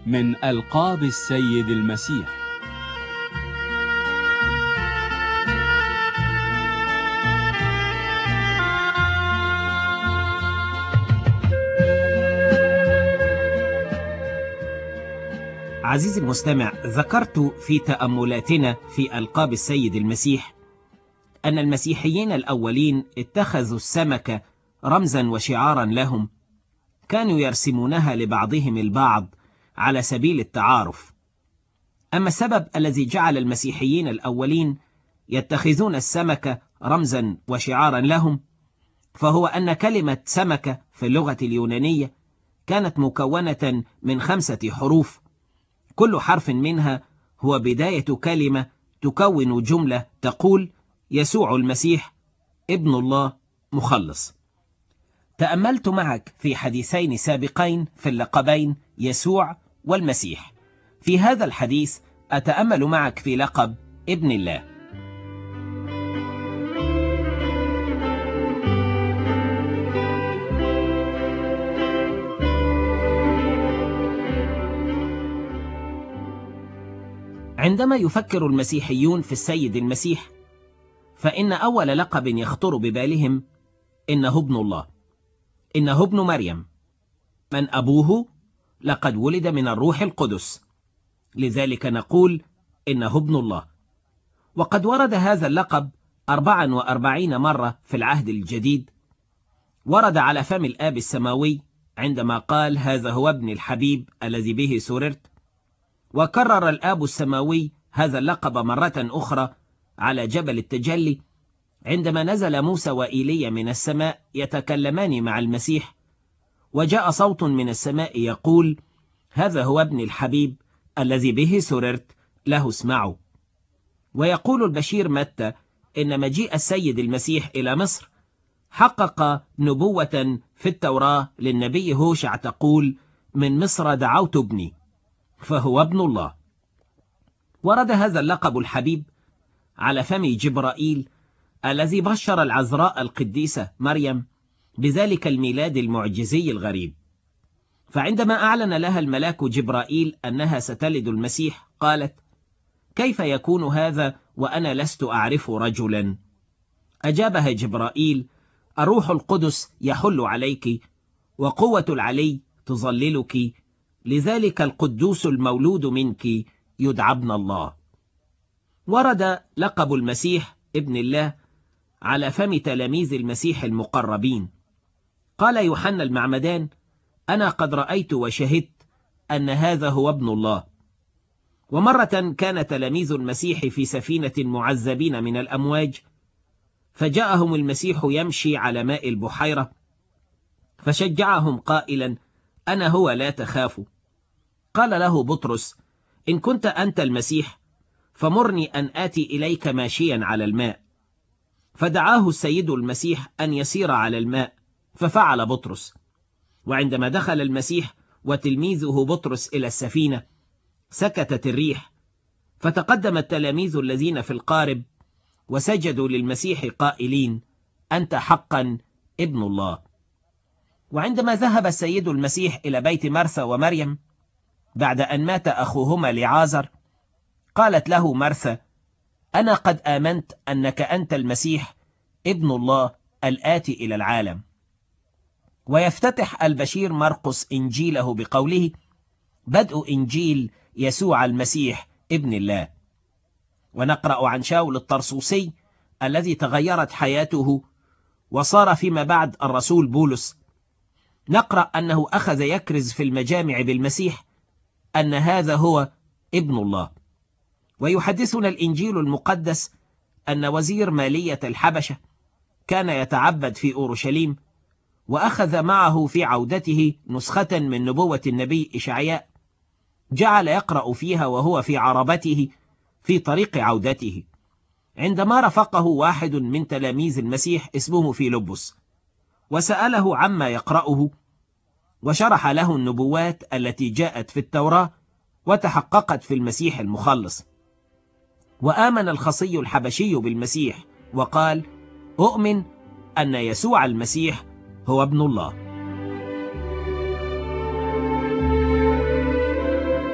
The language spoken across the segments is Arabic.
من ألقاب السيد المسيح. عزيزي المستمع، ذكرت في تأملاتنا في ألقاب السيد المسيح أن المسيحيين الأولين اتخذوا السمكة رمزا وشعارا لهم، كانوا يرسمونها لبعضهم البعض على سبيل التعارف. أما السبب الذي جعل المسيحيين الأولين يتخذون السمكة رمزا وشعارا لهم فهو أن كلمة سمكة في اللغة اليونانية كانت مكونة من 5 حروف، كل حرف منها هو بداية كلمة تكون جملة تقول يسوع المسيح ابن الله مخلص. تأملت معك في حديثين سابقين في اللقبين يسوع والمسيح. في هذا الحديث أتأمل معك في لقب ابن الله. عندما يفكر المسيحيون في السيد المسيح فإن أول لقب يخطر ببالهم إنه ابن الله، إنه ابن مريم. من أبوه؟ لقد ولد من الروح القدس، لذلك نقول إنه ابن الله. وقد ورد هذا اللقب 44 مرة في العهد الجديد. ورد على فم الآب السماوي عندما قال هذا هو ابن الحبيب الذي به سررت. وكرر الآب السماوي هذا اللقب مرة أخرى على جبل التجلي عندما نزل موسى وإيليا من السماء يتكلمان مع المسيح، وجاء صوت من السماء يقول هذا هو ابن الحبيب الذي به سررت، له اسمعوا. ويقول البشير متى إن مجيء السيد المسيح إلى مصر حقق نبوة في التوراة للنبي هوشع تقول من مصر دعوت ابني، فهو ابن الله. ورد هذا اللقب الحبيب على فم جبرائيل الذي بشر العذراء القديسة مريم بذلك الميلاد المعجزي الغريب. فعندما أعلن لها الملاك جبرائيل أنها ستلد المسيح قالت كيف يكون هذا وأنا لست أعرف رجلا؟ أجابها جبرائيل الروح القدس يحل عليك وقوة العلي تظللك، لذلك القدوس المولود منك يدعى ابن الله. ورد لقب المسيح ابن الله على فم تلاميذ المسيح المقربين. قال يوحنا المعمدان أنا قد رأيت وشهدت أن هذا هو ابن الله. ومرة كان تلاميذ المسيح في سفينة معذبين من الأمواج، فجاءهم المسيح يمشي على ماء البحيرة فشجعهم قائلا أنا هو لا تخافوا. قال له بطرس إن كنت أنت المسيح فمرني أن آتي إليك ماشيا على الماء. فدعاه السيد المسيح أن يسير على الماء، ففعل بطرس. وعندما دخل المسيح وتلميذه بطرس إلى السفينة سكتت الريح، فتقدم التلاميذ الذين في القارب وسجدوا للمسيح قائلين أنت حقا ابن الله. وعندما ذهب السيد المسيح إلى بيت مرثا ومريم بعد أن مات أخوهما لعازر قالت له مرثا أنا قد آمنت أنك أنت المسيح ابن الله الآتي إلى العالم. ويفتتح البشير مرقس إنجيله بقوله بدء إنجيل يسوع المسيح ابن الله. ونقرأ عن شاول الطرسوسي الذي تغيرت حياته وصار فيما بعد الرسول بولس. نقرأ أنه أخذ يكرز في المجامع بالمسيح أن هذا هو ابن الله. ويحدثنا الإنجيل المقدس أن وزير مالية الحبشة كان يتعبد في أورشليم، وأخذ معه في عودته نسخة من نبوة النبي إشعياء، جعل يقرأ فيها وهو في عربته في طريق عودته، عندما رافقه واحد من تلاميذ المسيح اسمه فيلبس وسأله عما يقرأه، وشرح له النبوات التي جاءت في التوراة وتحققت في المسيح المخلص. وآمن الخصي الحبشي بالمسيح وقال أؤمن أن يسوع المسيح هو ابن الله.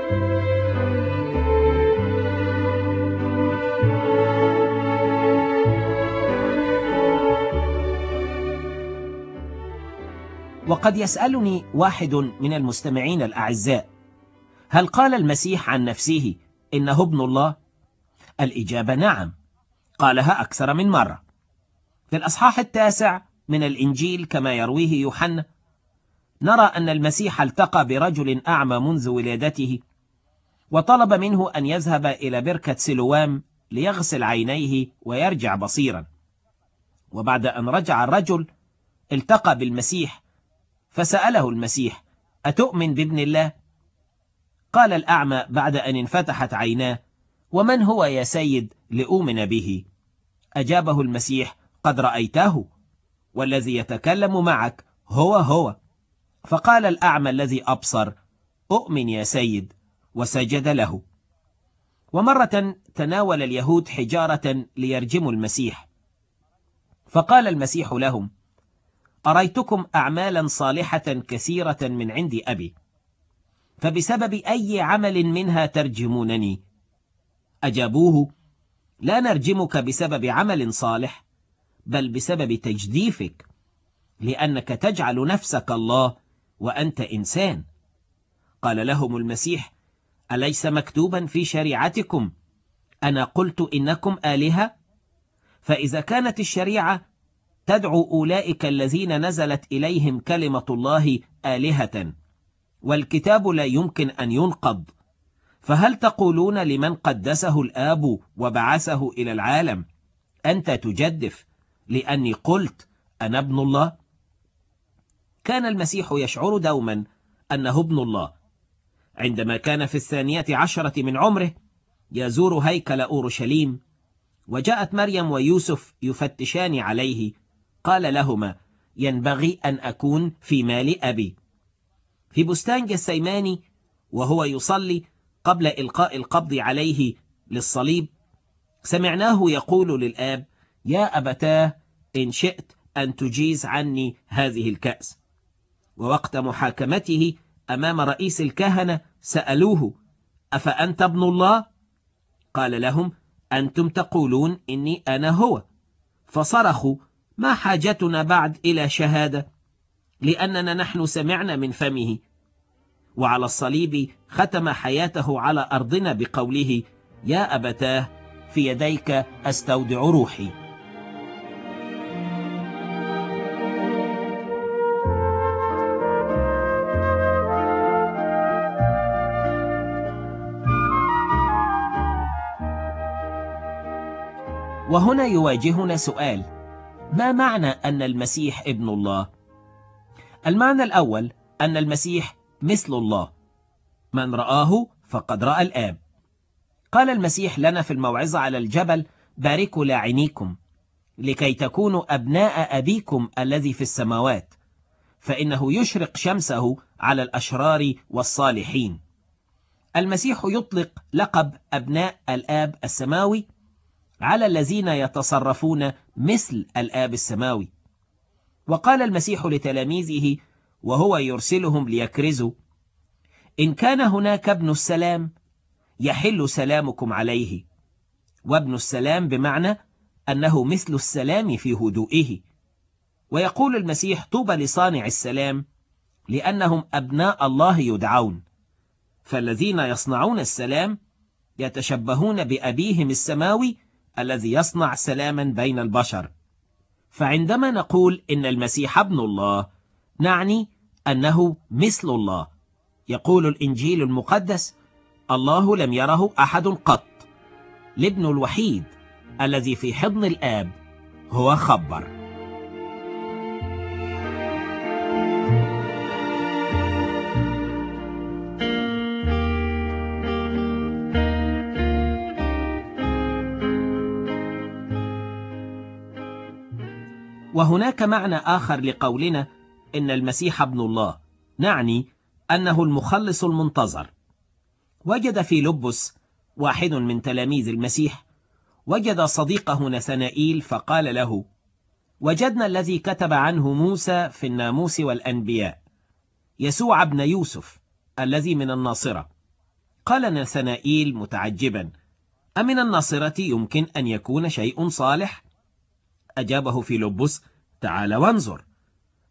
وقد يسألني واحد من المستمعين الأعزاء: هل قال المسيح عن نفسه إنه ابن الله؟ الإجابة نعم، قالها أكثر من مرة. في الأصحاح 9 من الإنجيل كما يرويه يوحنا نرى أن المسيح التقى برجل أعمى منذ ولادته، وطلب منه أن يذهب إلى بركة سلوام ليغسل عينيه ويرجع بصيرا. وبعد أن رجع الرجل التقى بالمسيح، فسأله المسيح: أتؤمن بابن الله؟ قال الأعمى بعد أن انفتحت عيناه: ومن هو يا سيد لأؤمن به؟ أجابه المسيح: قد رأيته، والذي يتكلم معك هو. فقال الأعمى الذي أبصر: أؤمن يا سيد، وسجد له. ومرة تناول اليهود حجارة ليرجموا المسيح، فقال المسيح لهم: أريتكم أعمالا صالحة كثيرة من عند أبي، فبسبب أي عمل منها ترجمونني؟ أجابوه: لا نرجمك بسبب عمل صالح، بل بسبب تجديفك، لأنك تجعل نفسك الله وأنت إنسان. قال لهم المسيح: أليس مكتوبا في شريعتكم أنا قلت إنكم آلهة؟ فإذا كانت الشريعة تدعو أولئك الذين نزلت إليهم كلمة الله آلهة، والكتاب لا يمكن أن ينقض، فهل تقولون لمن قدسه الآب وبعثه إلى العالم: أنت تجدف لأني قلت أنا ابن الله؟ كان المسيح يشعر دوما أنه ابن الله. عندما كان في 12 من عمره يزور هيكل أورشليم، وجاءت مريم ويوسف يفتشان عليه، قال لهما: ينبغي أن أكون في مال أبي. في بستان جثيماني وهو يصلي قبل إلقاء القبض عليه للصليب، سمعناه يقول للآب: يا أبتاه، إن شئت أن تجيز عني هذه الكأس. ووقت محاكمته أمام رئيس الكهنة سألوه: أفأنت ابن الله؟ قال لهم: أنتم تقولون إني أنا هو. فصرخوا: ما حاجتنا بعد إلى شهادة، لأننا نحن سمعنا من فمه. وعلى الصليب ختم حياته على أرضنا بقوله: يا أبتاه، في يديك أستودع روحي. وهنا يواجهنا سؤال: ما معنى أن المسيح ابن الله؟ المعنى الأول أن المسيح مثل الله، من رآه فقد رأى الآب. قال المسيح لنا في الموعظة على الجبل: باركوا لاعنيكم، لكي تكونوا أبناء أبيكم الذي في السماوات، فإنه يشرق شمسه على الأشرار والصالحين. المسيح يطلق لقب أبناء الآب السماوي على الذين يتصرفون مثل الآب السماوي. وقال المسيح لتلاميذه وهو يرسلهم ليكرزوا: إن كان هناك ابن السلام يحل سلامكم عليه. وابن السلام بمعنى أنه مثل السلام في هدوئه. ويقول المسيح: طوبى لصانع السلام، لأنهم أبناء الله يدعون. فالذين يصنعون السلام يتشبهون بأبيهم السماوي الذي يصنع سلاما بين البشر. فعندما نقول إن المسيح ابن الله، نعني أنه مثل الله. يقول الإنجيل المقدس: الله لم يره أحد قط، الابن الوحيد الذي في حضن الآب هو خبر. وهناك معنى آخر لقولنا إن المسيح ابن الله، نعني أنه المخلص المنتظر. وجد فيلبس واحد من تلاميذ المسيح وجد صديقه نثنائيل، فقال له: وجدنا الذي كتب عنه موسى في الناموس والأنبياء، يسوع ابن يوسف الذي من الناصرة. قال نثنائيل متعجبا: أمن الناصرة يمكن أن يكون شيء صالح؟ أجابه فيلبس: تعال وانظر.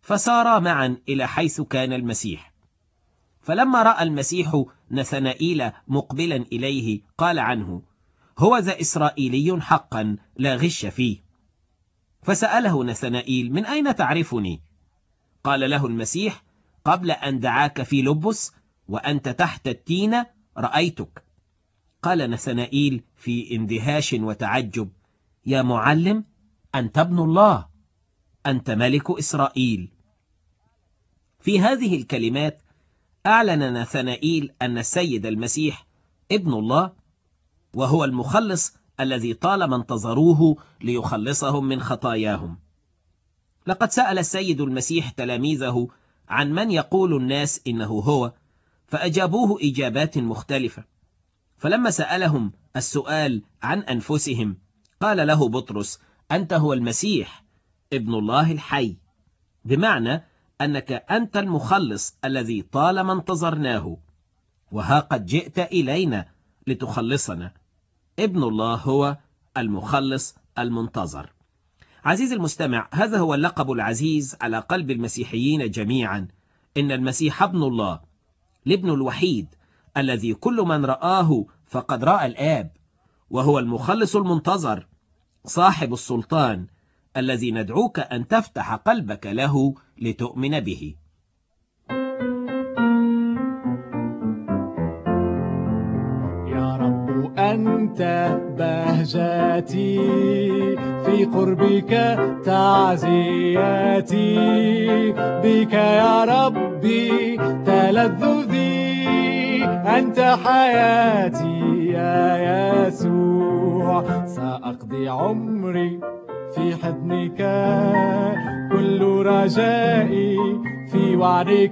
فسارا معا إلى حيث كان المسيح. فلما رأى المسيح نثنائيل مقبلا إليه قال عنه: هو ذا إسرائيلي حقا لا غش فيه. فسأله نثنائيل: من أين تعرفني؟ قال له المسيح: قبل أن دعاك في لبس وأنت تحت التينة رأيتك. قال نثنائيل في اندهاش وتعجب: يا معلم، أنت ابن الله، أنت ملك إسرائيل. في هذه الكلمات أعلن نثنائيل أن السيد المسيح ابن الله، وهو المخلص الذي طالما انتظروه ليخلصهم من خطاياهم. لقد سأل السيد المسيح تلاميذه عن من يقول الناس إنه هو، فأجابوه إجابات مختلفة. فلما سألهم السؤال عن أنفسهم قال له بطرس: أنت هو المسيح ابن الله الحي، بمعنى أنك أنت المخلص الذي طالما انتظرناه، وها قد جئت إلينا لتخلصنا. ابن الله هو المخلص المنتظر. عزيزي المستمع، هذا هو اللقب العزيز على قلب المسيحيين جميعا، إن المسيح ابن الله، الابن الوحيد الذي كل من رآه فقد رأى الآب، وهو المخلص المنتظر، صاحب السلطان الذي ندعوك أن تفتح قلبك له لتؤمن به. يا رب أنت بهجتي، في قربك تعزياتي، بك يا ربي تلذذي، أنت حياتي يا يسوع. سأقضي عمري في حضنك، كل رجائي في وعدك،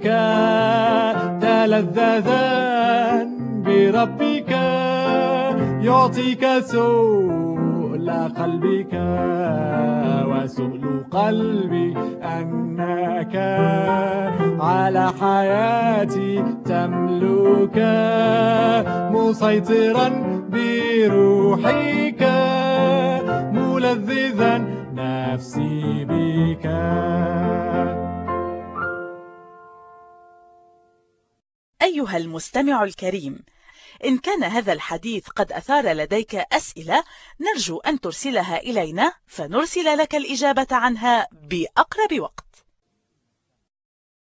تلذذا بربك، يعطيك سؤل قلبك، وسؤل قلبي أنك على حياتي تملك، مسيطرا بروحك، ملذذا نفسي بك. أيها المستمع الكريم، إن كان هذا الحديث قد أثار لديك أسئلة، نرجو أن ترسلها إلينا فنرسل لك الإجابة عنها بأقرب وقت.